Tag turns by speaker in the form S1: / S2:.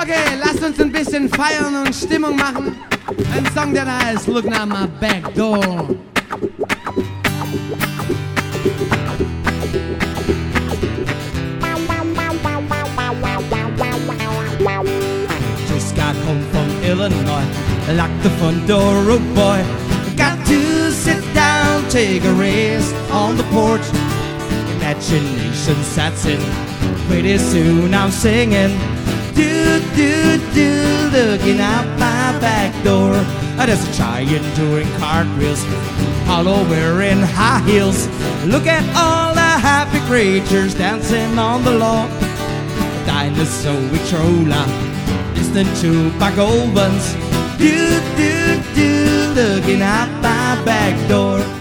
S1: Okay, lasst uns ein bisschen feiern und Stimmung machen. Ein Song, der da heißt Look Now My Back Door.
S2: Just got home from Illinois, locked the front door, oh boy. Got to sit down, take a rest on the porch. Imagination sets in, pretty soon I'm singing. Do, do, do, looking out my back door. There's a giant doing cartwheels, hollow wearing high heels. Look at all the happy creatures dancing on the lawn. Dinosaur with Trolla, listen to Beethoven's. Do, do, do, looking out my back door.